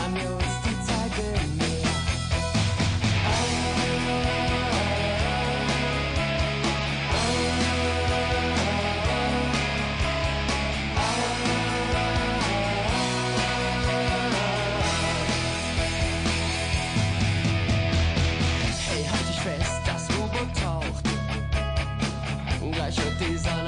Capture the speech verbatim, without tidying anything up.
nehmen wir uns die Zeit im Meer. Hey, halt dich fest, das U-Boot taucht. Gleich wird die Sonne